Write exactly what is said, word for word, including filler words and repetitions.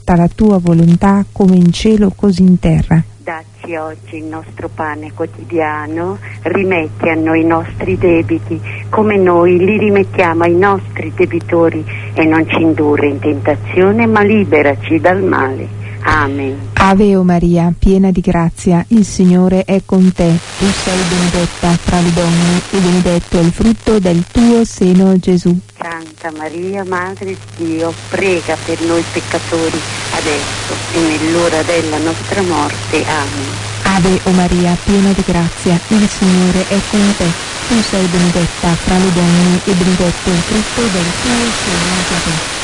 fatta la tua volontà come in cielo così in terra. Dacci oggi il nostro pane quotidiano, rimetti a noi i nostri debiti, come noi li rimettiamo ai nostri debitori, e non ci indurre in tentazione, ma liberaci dal male. Amen. Ave o Maria, piena di grazia, il Signore è con te. Tu sei benedetta fra le donne e benedetto è il frutto del tuo seno, Gesù. Santa Maria, Madre di Dio, prega per noi peccatori, adesso e nell'ora della nostra morte. Amen. Ave o Maria, piena di grazia, il Signore è con te. Tu sei benedetta fra le donne e benedetto è il frutto del tuo seno, Gesù.